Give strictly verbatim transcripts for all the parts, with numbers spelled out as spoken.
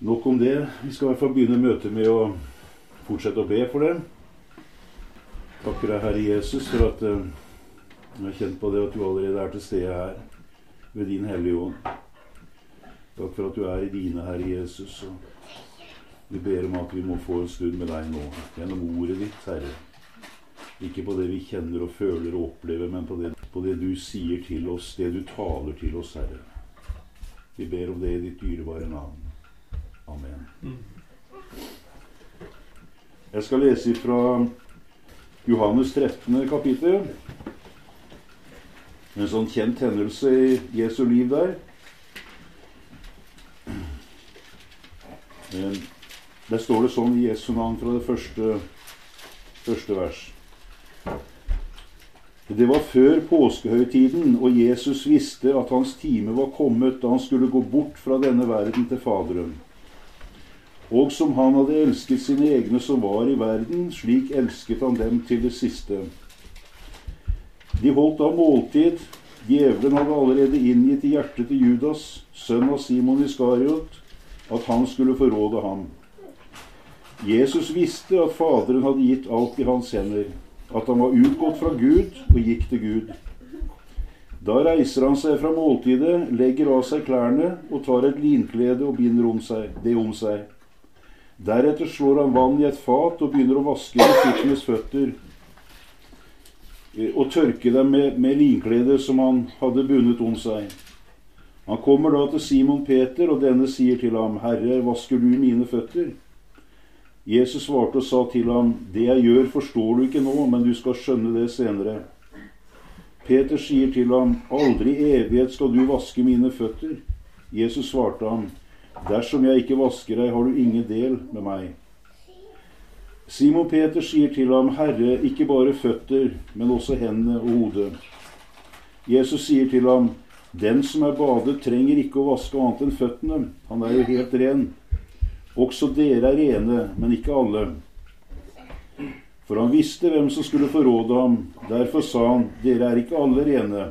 Nok om det. Vi skal i hvert fall begynne møtet med å fortsette å be for det. Takker deg, Herre Jesus, for at uh, jeg har kjent på det at du allerede er til stede her ved din hellige ånd. Takk for at du er i dine, Herre Jesus. Og vi ber om at vi må få en stund med deg nå, gjennom ordet ditt, Herre. Ikke på det vi kjenner og føler og opplever, men på det, på det du sier til oss, det du taler til oss, Herre. Vi ber om det i ditt dyrebare navn. Amen. Jeg skal lese fra Johannes trettende kapittel. En sånn kjent hendelse i Jesu liv der. Der står det sånn i Jesu navn fra det første, første vers. Det var før påskehøytiden, og Jesus visste at hans time var kommet da han skulle gå bort fra denne verden til Faderen. Og som han hadde elsket sine egne som var i verden, slik elsket han dem til det siste. De holdt da måltid. Djevelen hadde allerede inngitt i hjertet til Judas, sønn av Simon Iskariot, at han skulle forråde ham. Jesus visste at Faderen hadde gitt alt i hans hender, at han var utgått fra Gud og gikk til Gud. Da reiser han seg fra måltidet, legger av seg klærne og tar et linklede og binder om seg, det om seg. Deretter slår han vann i et fat og begynner å vaske disiplenes føtter og tørke dem med, med linklede som han hadde bundet om seg. Han kommer da til Simon Peter, og denne sier til ham, «Herre, vasker du mine føtter?» Jesus svarte og sa til ham, «Det jeg gjør forstår du ikke nå, men du skal skjønne det senere.» Peter sier til ham, «Aldri i evighet skal du vaske mine føtter.» Jesus svarte ham, «Dersom jeg ikke vasker deg, har du ingen del med meg.» Simon Peter sier til ham, «Herre, ikke bare føtter, men også hendene og hodet.» Jesus sier til ham, «Den som er badet trenger ikke å vaske annet enn føttene. Han er jo helt ren. Også dere er rene, men ikke alle.» For han visste hvem som skulle forråde ham. Derfor sa han, «Dere er ikke alle rene.»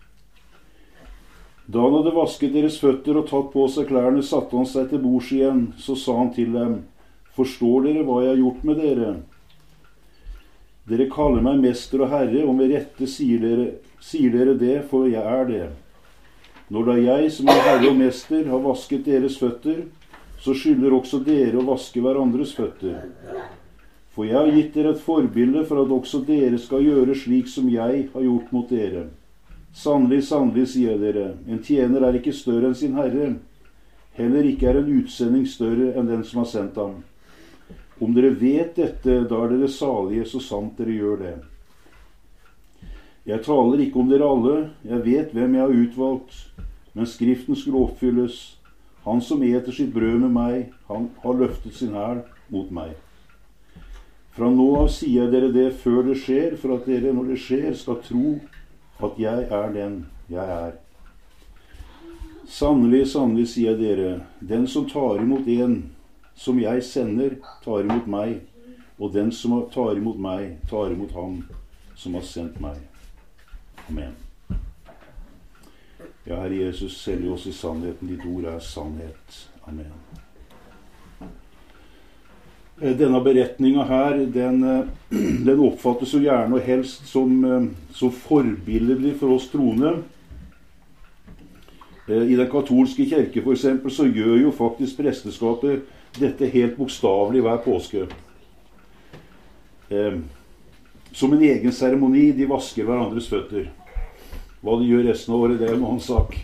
Da han hadde vasket deres føtter og tatt på seg klærne, satte han seg til bords igjen. Så sa han til dem, «Forstår dere hva jeg har gjort med dere? Dere kaller meg mester og herre, og med rette sier dere, sier dere det, for jeg er det. Når da jeg, som er herre og mester, har vasket deres føtter, så skylder også dere å vaske hverandres føtter. For jeg har gitt dere et forbilde for at også dere skal gjøre slik som jeg har gjort mot dere. Sannelig, sannelig, sier dere, en tjener er ikke større enn sin herre. Heller ikke er en utsending større enn den som har sendt ham. Om dere vet dette, da er dere salige, så sant dere gjør det. Jeg taler ikke om dere alle, jeg vet hvem jeg har utvalgt, men skriften skulle oppfylles. Han som eter sitt brød med meg, han har løftet sin hæl mot meg. Fra nå av sier jeg dere det før det skjer, for at dere når det skjer skal tro at jeg er den jeg er. Sannelig, sannelig, sier dere, den som tar imot en som jeg sender, tar imot meg, og den som tar imot meg, tar imot ham som har sendt meg. Amen. Ja, Herre Jesus, selg oss i sannheten, ditt ord er sannhet. Amen. Denne beretningen her, den, den oppfattes jo gjerne og helst som, som forbilledlig for oss troende. I den katolske kirke for eksempel, så gjør jo faktisk presteskapet dette helt bokstavelig hver påske. Som en egen seremoni, de vasker hverandres føtter. Hva de gjør resten av året, det er en annen sak.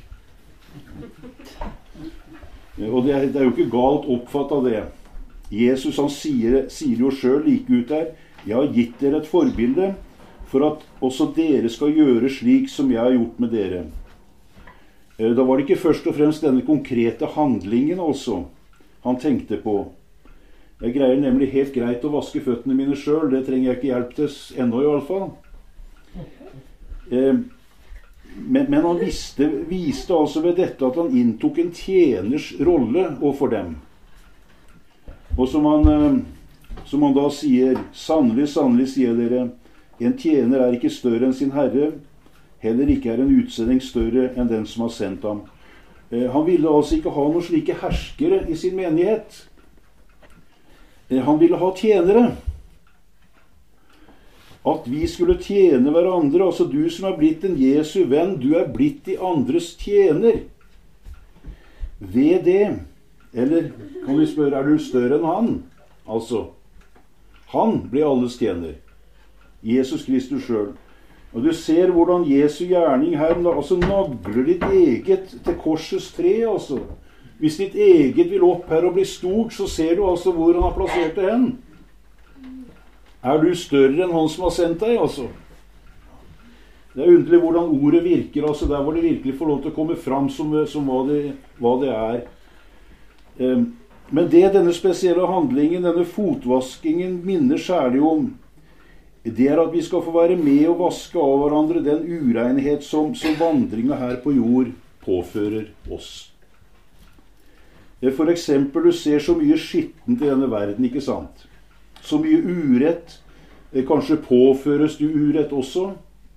Og det er, det er jo ikke galt oppfattet av det. Jesus han sier, sier jo selv like ut her, jeg har gitt dere et forbilde for at også dere skal gjøre slik som jeg har gjort med dere. Da var det ikke først og fremst denne konkrete handlingen altså han tenkte på. Jeg greier nemlig helt greit å vaske føttene mine selv, det trenger jeg ikke hjelp til ennå i alle fall. Men, men han visste, viste altså ved dette at han inntok en tjeners rolle overfor dem. Og som han, som han da sier, sannelig, sannelig, sier dere, en tjener er ikke større enn sin herre, heller ikke er en utsending større enn den som har sendt ham. Han ville altså ikke ha noen slike herskere i sin menighet. Han ville ha tjenere. At vi skulle tjene hverandre, altså du som er blitt en Jesu venn, du er blitt de andres tjener. Ved det, eller kan vi spørre, er du større enn han? Altså, han ble alles tjener. Jesus Kristus selv. Og du ser hvordan Jesu gjerning her, altså nagler ditt eget til korsets tre, altså. Hvis ditt eget vil opp her og bli stort, så ser du altså hvor han har plassert det hen. Er du større enn han som har sendt deg, altså? Det er underlig hvordan ordet virker, altså der hvor det virkelig får lov til å komme fram som, som hva, det, hva det er. Um, men det denne spesielle handlingen, denne fotvaskingen, minner særlig om, det er at vi skal få være med og vaske av hverandre den urenhet som, som vandringen her på jord påfører oss. For eksempel, du ser så mye skittent i denne verden, ikke sant? Så mye urett. Kanskje påføres du urett også.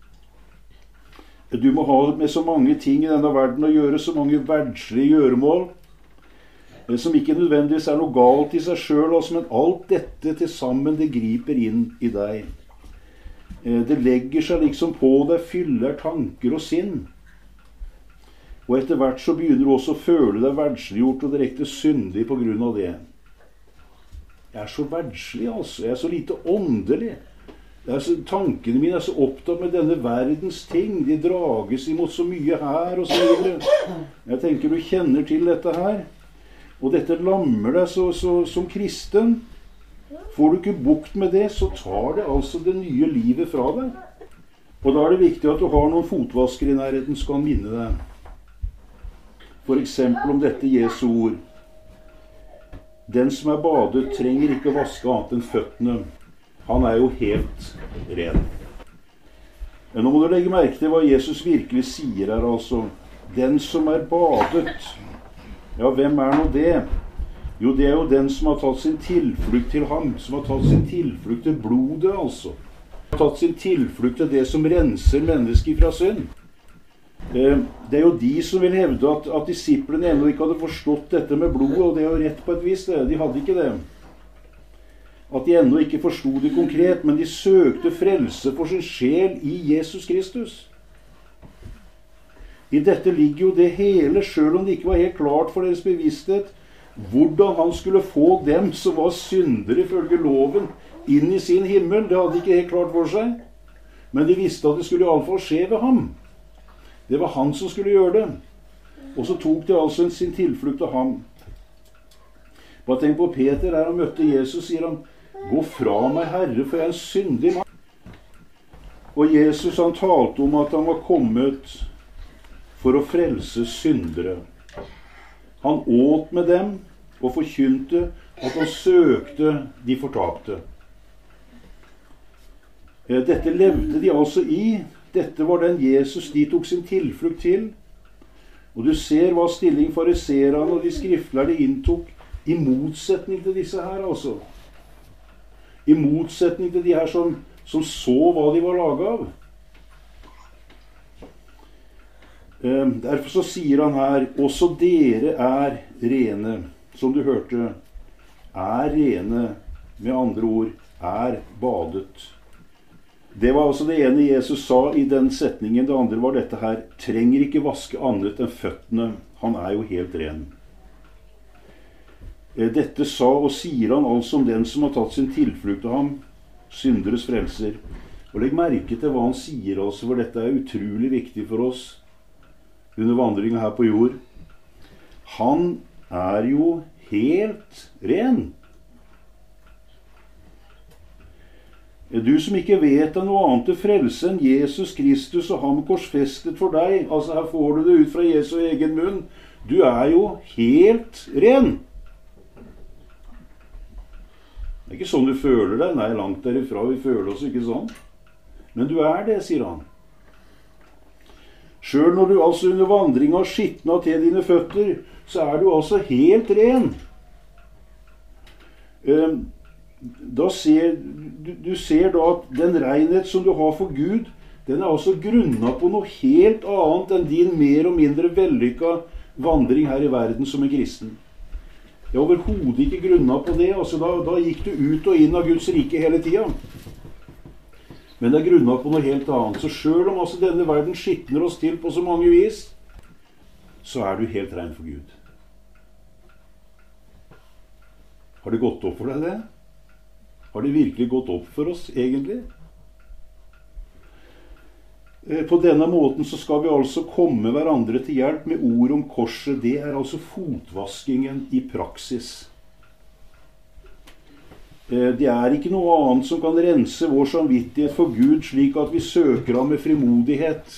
Du må ha med så mange ting i denne verden å gjøre, så mange verdslige gjøremål, som ikke nødvendigvis er noe galt i seg selv, altså, men alt dette til sammen, det griper inn i deg. Det legger seg liksom på deg, fyller tanker og sinn. Og etter hvert så begynner du også å føle deg verdsliggjort og direkte syndig på grunn av det. Jeg er så verdslig, altså. Jeg er så lite åndelig. Er så, tankene mine er så opptatt med denne verdens ting. De drages imot så mye her og så videre. Jeg tenker du kjenner til dette her. Og dette lammer deg så, så, som kristen. Får du ikke bukt med det, så tar det altså det nye livet fra deg. Og da er det viktig at du har noen fotvasker i nærheten som kan minne deg. For eksempel om dette Jesu ord. Den som er badet trenger ikke vaske annet enn føttene. Han er jo helt ren. Nå må du legge merke til hva Jesus virkelig sier her, altså. Den som er badet. Ja, hvem er nå det? Jo, det er jo den som har tatt sin tilflukt til ham. Som har tatt sin tilflukt til blodet, altså. Tatt sin tilflukt til det som renser mennesker fra synd. Det er jo de som vil hevde at, at disiplene ennå ikke hadde forstått dette med blodet, og det er jo rett på et vis det. De hadde ikke det. At de ennå ikke forstod det konkret, men de søkte frelse for sin sjel i Jesus Kristus. I dette ligger jo det hele, selv om det ikke var helt klart for deres bevissthet, hvordan han skulle få dem som var syndere ifølge loven, inn i sin himmel. Det hadde de ikke helt klart for seg. Men de visste at det skulle i alle fall skje ved ham. Det var han som skulle gjøre det. Og så tok de altså sin tilflukt av ham. Bare tenk på Peter der han møtte Jesus, sier han, «Gå fra meg, Herre, for jeg er en syndig mann.» Og Jesus han talte om at han var kommet for å frelse syndere. Han åt med dem og forkynte at han søkte de fortapte. Dette levde de altså i. Dette var den Jesus de tok sin tilflukt til. Og du ser hva stilling fariserene og de skriftlærde inntok i motsetning til disse her, altså. I motsetning til de her som, som så hva de var laget av. Derfor så sier han her, også dere er rene, som du hørte, er rene, med andre ord, er badet. Det var altså det ene Jesus sa i den setningen. Det andre var dette her, trenger ikke vaske annet enn føttene. Han er jo helt ren. Dette sa og sier han altså om den som har tatt sin tilflukt av ham, synderes frelser. Og legg merke til hva han sier altså, for dette er utrolig viktig for oss under vandringen her på jord. Han er jo helt ren. Du som ikke vet av noe annet til frelse enn Jesus Kristus og ham korsfestet for deg, altså her får du det ut fra Jesu egen munn, du er jo helt ren. Det er ikke sånn du føler deg, nei, langt derifra, vi føler oss ikke sånn. Men du er det, sier han. Selv når du altså under vandring har skittnet til dine føtter, så er du altså helt ren. Um, Da ser, du, du ser da at den renhet som du har for Gud, den er altså grunnet på noe helt annet enn din mer og mindre vellykka vandring her i verden som en kristen. Jeg er overhodet ikke grunnet på det. Altså, da, da gikk du ut og inn av Guds rike hele tida. Men det er grunnet på noe helt annet. Så selv om altså denne verden skitner oss til på så mange vis, så er du helt ren for Gud. Har det gått opp for deg det? Har det virkelig gått opp for oss, egentlig? På denne måten så skal vi altså komme hverandre til hjelp med ord om korset. Det er altså fotvaskingen i praksis. Det er ikke noe annet som kan rense vår samvittighet for Gud, slik at vi søker ham med frimodighet.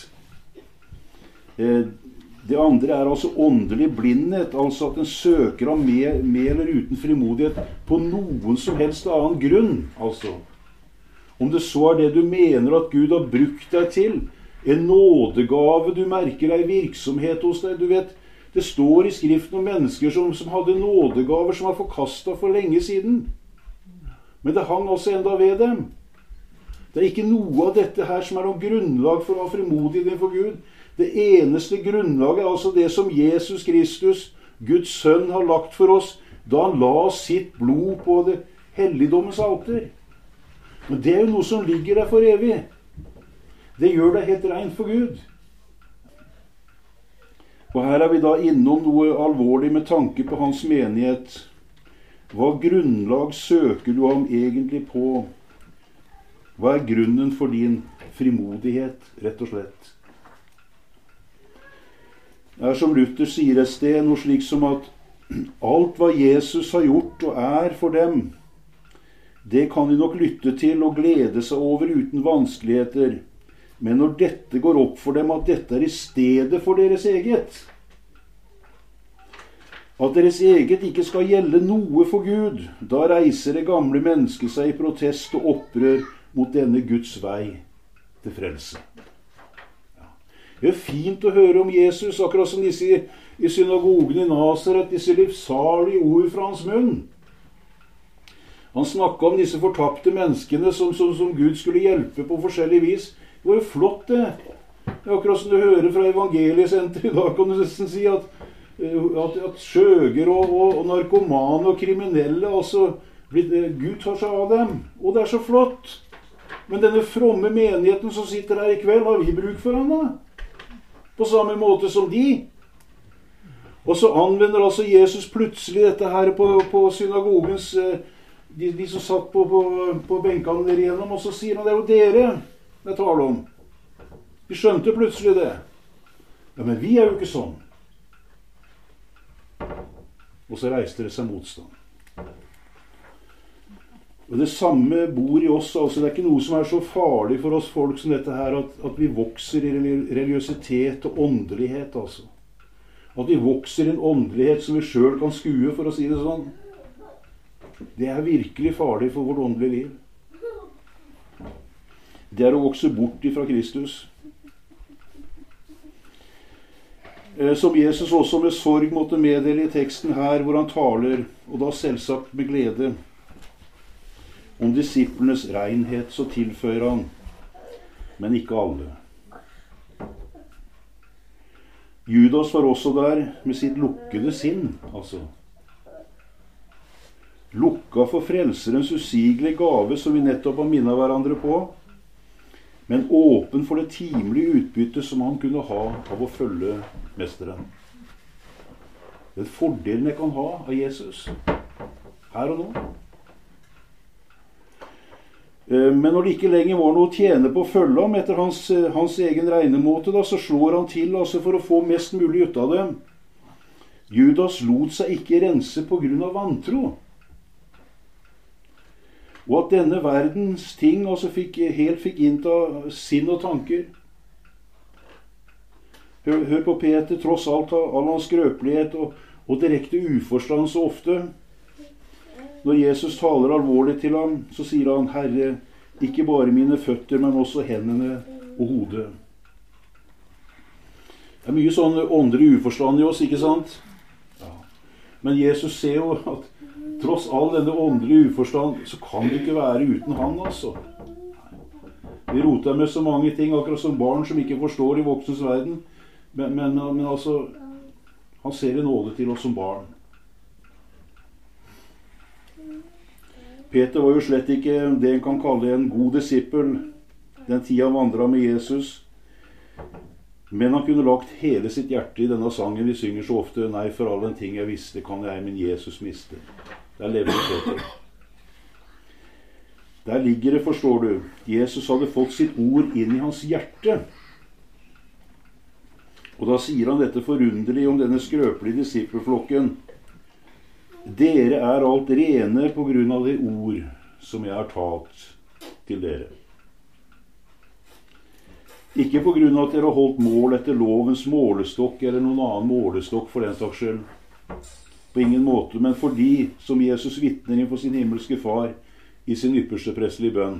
Det andre er altså åndelig blindhet, altså at en søker ham med, med eller uten frimodighet på noen som helst annen grunn. Altså, om det så er det du mener at Gud har brukt deg til, en nådegave du merker deg virksomhet hos deg. Du vet, det står i Skriften om mennesker som, som hadde nådegaver som var forkastet for lenge siden. Men det hang også enda ved dem. Det er ikke noe av dette her som er noen grunnlag for å ha frimodighet for Gud. Det eneste grunnlaget er altså det som Jesus Kristus, Guds sønn, har lagt for oss da han la sitt blod på det helligdommens alter. Men det er jo noe som ligger der for evig. Det gjør deg helt rein for Gud. Og her er vi da innom noe alvorlig med tanke på hans menighet. Hva grunnlag søker du ham egentlig på? Hva er grunnen for din frimodighet, rett og slett? Det er som Luther sier et sted, noe slik som at alt hva Jesus har gjort og er for dem, det kan de nok lytte til og glede seg over uten vanskeligheter. Men når dette går opp for dem at dette er i stedet for deres eget, at deres eget ikke skal gjelde noe for Gud, da reiser det gamle mennesket seg i protest og opprør mot denne Guds vei til frelse. Det er fint å høre om Jesus, akkurat som disse i synagogen i Nazaret, disse livssalige ord fra hans munn. Han snakket om disse fortapte menneskene som, som, som Gud skulle hjelpe på forskjellig vis. Det var jo flott det. Det er akkurat som du hører fra evangeliesenteret i dag, kan du nesten si at, at, at skjøger og, og, og narkomane og kriminelle, altså, Gud tar seg av dem. Og det er så flott. Men denne fromme menigheten som sitter her i kveld, har vi bruk for han da? På samme måte som de. Og så anvender altså Jesus plutselig dette her på, på synagogens, de, de som satt på, på, på benkene der igjennom, og så sier han, det er jo dere det taler om. De skjønte plutselig det. Ja, men vi er jo ikke sånn. Og så reiste det seg motstand. Og det samme bor i oss, altså det er ikke noe som er så farlig for oss folk som dette her, at, at vi vokser i religiøsitet og åndelighet, altså. At vi vokser i en åndelighet som vi selv kan skue, for å si det sånn. Det er virkelig farlig for vårt åndelige liv. Det er å vokse bort ifra Kristus. Som Jesus også med sorg måtte meddele i teksten her, hvor han taler, og da selvsagt med glede, om disiplenes renhet, så tilføyer han, men ikke alle. Judas var også der med sitt lukkede sinn, altså. Lukka for frelserens usigelige gave, som vi nettopp har minnet hverandre på, men åpen for det timelige utbytte som han kunne ha av å følge mesteren. Den fordelen jeg kan ha av Jesus, her og nå. Men når det ikke lenger var noe å tjene på å følge ham etter hans, hans egen regnemåte, da, så slår han til altså, for å få mest mulig ut av det. Judas lot seg ikke rense på grunn av vantro. Og at denne verdens ting altså fikk, helt fikk innta sinn og tanker. Hør, hør på Peter, tross alt all hans skrøpelighet og, og direkte uforstand så ofte. Når Jesus taler alvorlig til ham, så sier han, Herre, ikke bare mine føtter, men også hendene og hodet. Det er mye sånn åndelig uforstand i oss, ikke sant? Ja. Men Jesus ser jo at tross all denne åndelige uforstand, så kan det ikke være uten han, altså. Vi roter med så mange ting, akkurat som barn som ikke forstår i voksnes verden. Men, men, men altså, Han ser en nåde til oss som barn. Peter var jo slett ikke det en kan kalle en god disippel den tida han vandret med Jesus. Men han kunne lagt hele sitt hjerte i denne sangen vi synger så ofte. Nei, for all den ting jeg visste, kan jeg min Jesus miste. Der lever Peter. Der ligger det, forstår du. Jesus hadde fått sitt ord inn i hans hjerte. Og da sier han dette forunderlig om denne skrøpelige disippelflokken. Dere er alt rene på grunn av det ord som jeg har talt til dere. Ikke på grunn av at dere har holdt mål etter lovens målestokk eller noen annen målestokk for den saks skyld. På ingen måte, men fordi, som Jesus vitner inn for sin himmelske far i sin ypperste prestelige bønn.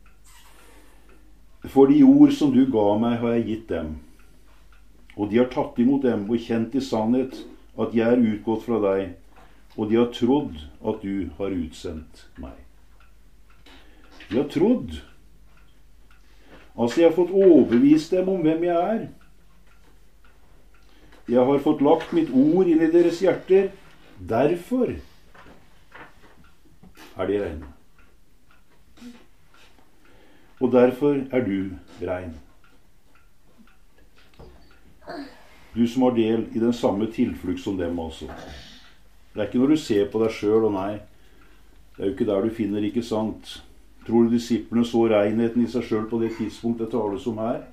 For de ord som du ga meg, har jeg gitt dem. Og de har tatt imot dem og kjent i sannhet at jeg er utgått fra deg, og de har trodd at du har utsendt meg. De har trodd. Altså, jeg har fått overbevist dem om hvem jeg er. Jeg har fått lagt mitt ord inn i deres hjerter. Derfor er de reine. Og derfor er du rein. Du som har del i den samme tilflukt som dem altså. Det er ikke når du ser på deg selv, og nei, det er jo ikke der du finner, ikke sant? Tror du disiplene så renheten i seg selv på det tidspunktet det tales om her?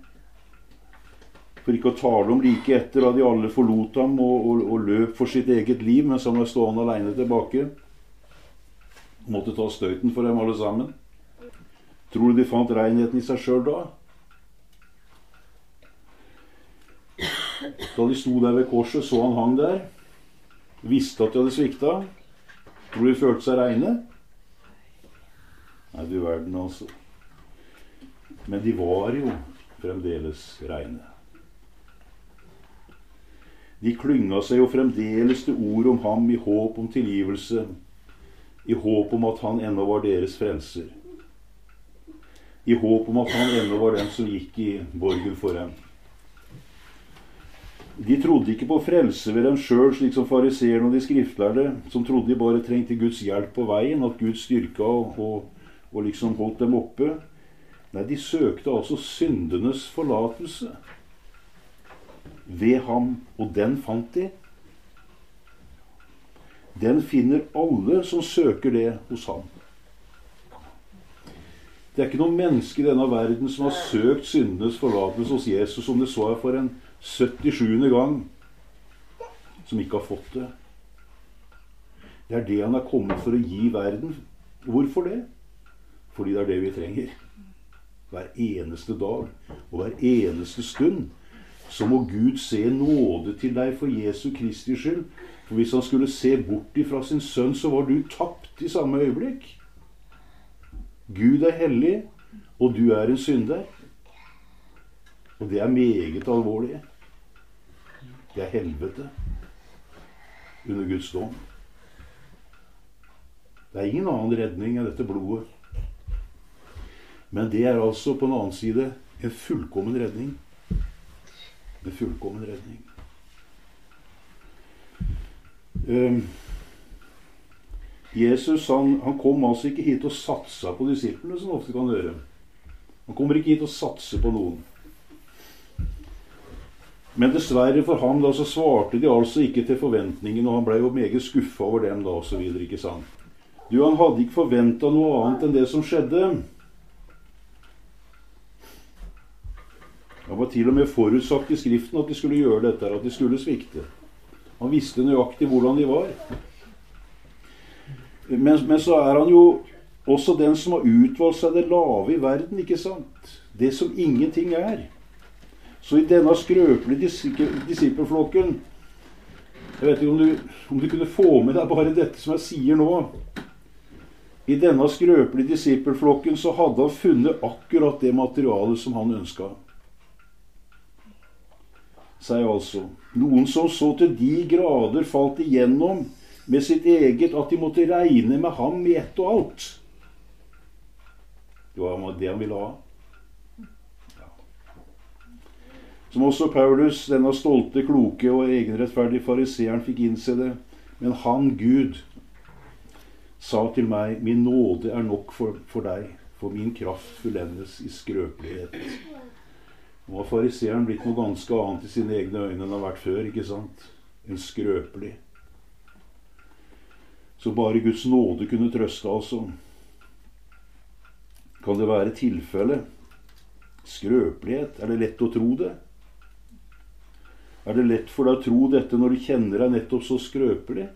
For ikke å tale om like etter da de alle forlot ham og, og, og løp for sitt eget liv, mens han var stående alene tilbake. Måtte ta støyten for dem alle sammen. Tror du de fant renheten i seg selv da? Da de sto der ved korset, så han hang der. Visste at de hadde svikta. Tror de følte seg reine? Nei, du verden altså. Men de var jo fremdeles reine. De klynga seg jo fremdeles til ord om ham i håp om tilgivelse, i håp om at han ennå var deres frelser, i håp om at han ennå var den som gikk i borgen for dem. De trodde ikke på frelse ved dem selv, slik som fariseerne og de skriftlærde, som trodde de bare trengte Guds hjelp på veien, at Gud styrka og, og, og liksom holdt dem oppe. Nei, de søkte altså syndenes forlatelse ved ham, og den fant de. Den finner alle som søker det hos ham. Det er ikke noen menneske i denne verden som har søkt syndenes forlatelse hos Jesus, som det så er for en syttisjuende gang, som ikke har fått det. Det er det han er kommet for å gi verden. Hvorfor det? Fordi det er det vi trenger. Hver eneste dag og hver eneste stund så må Gud se nåde til deg for Jesu Kristi skyld. For hvis han skulle se bort ifra sin sønn, så var du tapt i samme øyeblikk. Gud er hellig, og du er en synder. Og det er meget alvorlig. Det er helvete under Guds dom. Det er ingen annen redning enn dette blodet. Men det er altså på en annen side en fullkommen redning. En fullkommen redning. Um, Jesus han, han kom altså ikke hit og satsa på disiplene, som ofte kan gjøre. Han kommer ikke hit og satse på noen. Men dessverre for ham da, så svarte de altså ikke til forventningen, og han ble jo meget skuffet over dem da, og så videre, ikke sant? Du, han hadde ikke forventet noe annet enn det som skjedde. Han var til og med forutsagt i skriften at de skulle gjøre dette, at de skulle svikte. Han visste nøyaktig hvordan de var. Men, men så er han jo også den som har utvalgt seg det lave i verden, ikke sant? Det som ingenting er. Så i denne skrøpelige disippelflokken, jeg vet ikke om du, om du kunne få med deg bare dette som jeg sier nå. I denne skrøpelige disippelflokken så hadde han funnet akkurat det materialet som han ønsket. Sier altså, noen som så til de grader falt igjennom med sitt eget, at de måtte regne med ham i ett og alt. Det var det han ville ha. Som også Paulus, denne stolte, kloke og egenrettferdige fariseeren, fikk innse det. Men han, Gud, sa til meg, min nåde er nok for, for deg, for min kraft fullendes i skrøpelighet. Nå har fariseeren blitt noe ganske annet i sine egne øyne enn han har vært før, ikke sant? En skrøpelig. Så bare Guds nåde kunne trøste, altså. Kan det være tilfelle? Skrøpelighet? Er det lett å tro det? Er det lett for deg å tro dette når du kjenner deg nettopp så skrøpelig?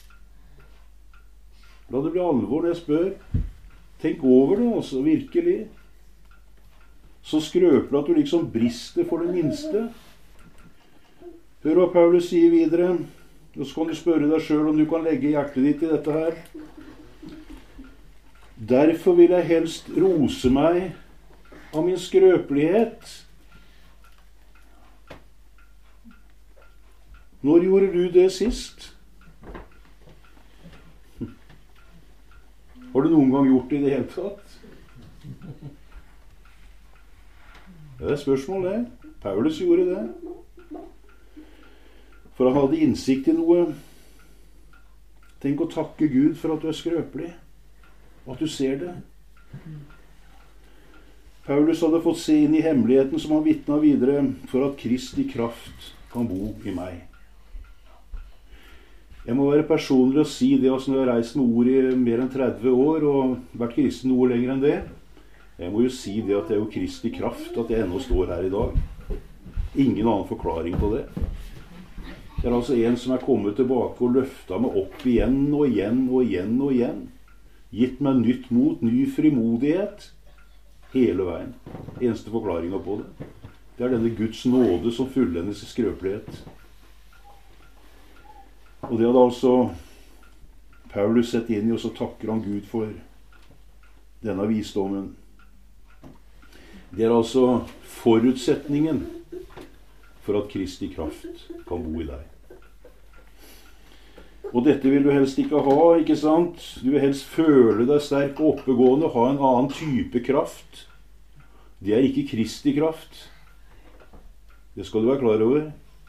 La det bli alvor når jeg spør. Tenk over det, altså, virkelig. Så skrøpelig at du liksom brister for det minste. Hør hva Paulus sier videre. Og så kan du spørre deg selv om du kan legge hjertet ditt i dette her. Derfor vil jeg helst rose meg av min skrøpelighet. Når gjorde du det sist? Har du noen gang gjort det i det hele tatt? Det er et spørsmål, det. Paulus gjorde det. For han hadde innsikt i noe. Tenk å takke Gud for at du er skrøpelig, og at du ser det. Paulus hadde fått se inn i hemmeligheten som han vitnet videre, for at Kristi kraft kan bo i meg. Jeg må være personlig og si det, altså når jeg har reist med ord i mer enn tretti år, og vært kristen noe lenger enn det. Jeg må jo si det at det er jo Kristi kraft at jeg ennå står her i dag. Ingen annen forklaring på det. Det er altså en som er kommet tilbake og løftet meg opp igjen og igjen og igjen og igjen. Gitt meg nytt mot, ny frimodighet. Hele veien. Eneste forklaringen på det. Det er denne Guds nåde som fullendes i skrøpelighet. Og det hadde altså Paulus sett inn i, og så takker han Gud for denne visdommen. Det er altså forutsetningen for at Kristi kraft kan bo i deg. Og dette vil du helst ikke ha, ikke sant? Du vil helst føle deg sterk og oppegående, ha en annen type kraft. Det er ikke Kristi kraft. Det skal du være klar over.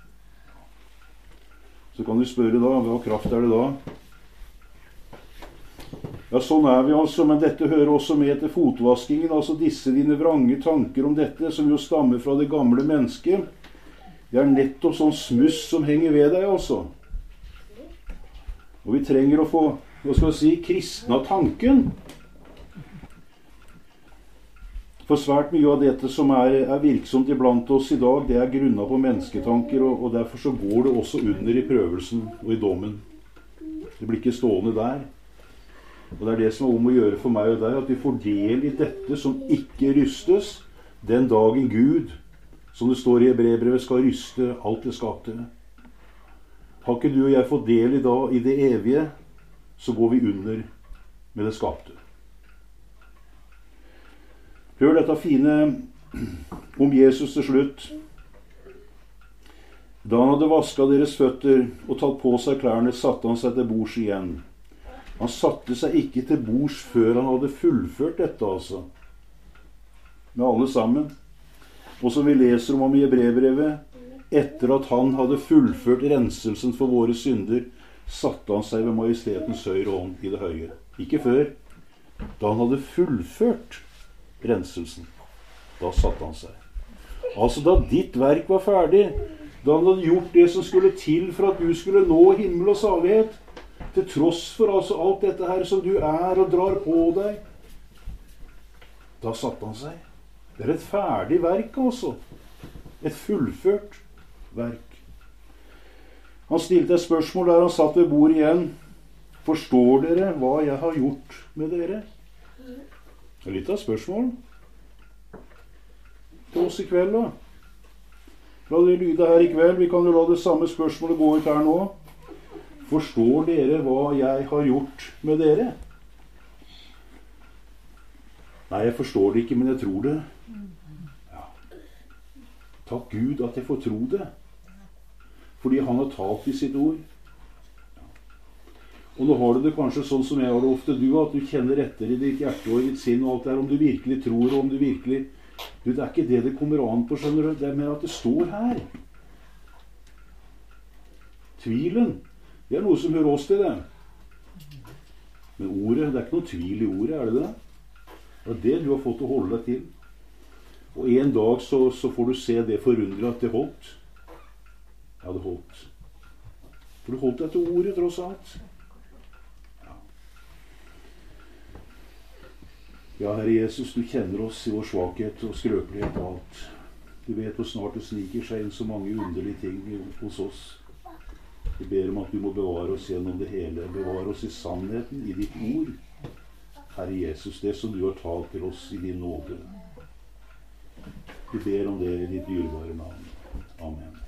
Så kan du spørre da, hva kraft er det da? Ja, sånn er vi altså, men dette hører også med til fotvaskingen, altså disse dine vrange tanker om dette, som jo stammer fra det gamle mennesket. Det er nettopp sånn smuss som henger ved deg, altså. Og vi trenger å få, hva skal jeg si, kristne av tanken. For svært mye av dette som er, er virksomt iblant oss i dag, det er grunnet på mennesketanker, og, og derfor så går det også under i prøvelsen og i dommen. Det blir ikke stående der. Og det er det som er om å gjøre for meg og deg, at vi får del i dette som ikke rystes, den dagen Gud, som det står i Hebreerbrevet, skal ryste alt det skapte. Har ikke du og jeg fått del i, da, i det evige, så går vi under med det skapte. Hør dette fine om Jesus til slutt. Da han hadde vasket deres føtter og tatt på seg klærne, satte han seg til bords igjen. Han satte seg ikke til bords før han hadde fullført dette, altså. Med alle sammen. Og som vi leser om ham i Hebreerbrevet, etter at han hadde fullført renselsen for våre synder, satte han seg ved majestetens høyre hånd i det høye. Ikke før. Da han hadde fullført renselsen, da satte han seg. Altså da ditt verk var ferdig, da han hadde gjort det som skulle til for at du skulle nå himmel og salighet, til tross for altså alt dette her som du er og drar på deg, da satte han seg. Det er et ferdig verk, altså. Et fullført verk. Han stilte et spørsmål der han satt ved bordet igjen. Forstår dere hva jeg har gjort med dere? Det er litt av spørsmål til oss i kveld, da. La det lyde her i kveld. Vi kan jo la det samme spørsmålet gå ut her nå. Forstår dere hva jeg har gjort med dere? Nei, jeg forstår det ikke, men jeg tror det. Ja. Takk Gud at jeg får tro det. Fordi han har talt i sitt ord. Og nå har du det kanskje sånn som jeg har det ofte, du, at du kjenner etter i ditt hjerte og i ditt sinn og alt det her, om du virkelig tror, og om du virkelig Du, det er ikke det det kommer an på, skjønner du. Det er med at det står her. Tvilen, det er noe som hører oss til det. Men ordet, det er ikke noe tvil i ordet, er det det? Det er det du har fått å holde deg til. Og en dag så, så får du se det forundre at det holdt. Ja, det holdt. For du holdt deg til ordet, tross alt. Ja. Ja, Herre Jesus, du kjenner oss i vår svakhet og skrøpelighet og alt. Du vet hvor snart det sniker seg inn så mange underlige ting hos oss. Vi ber om at du må bevare oss gjennom det hele. Bevare oss i sannheten, i ditt ord. Herre Jesus, det som du har talt til oss i din nåde. Vi ber om det i ditt dyrebare navn. Amen.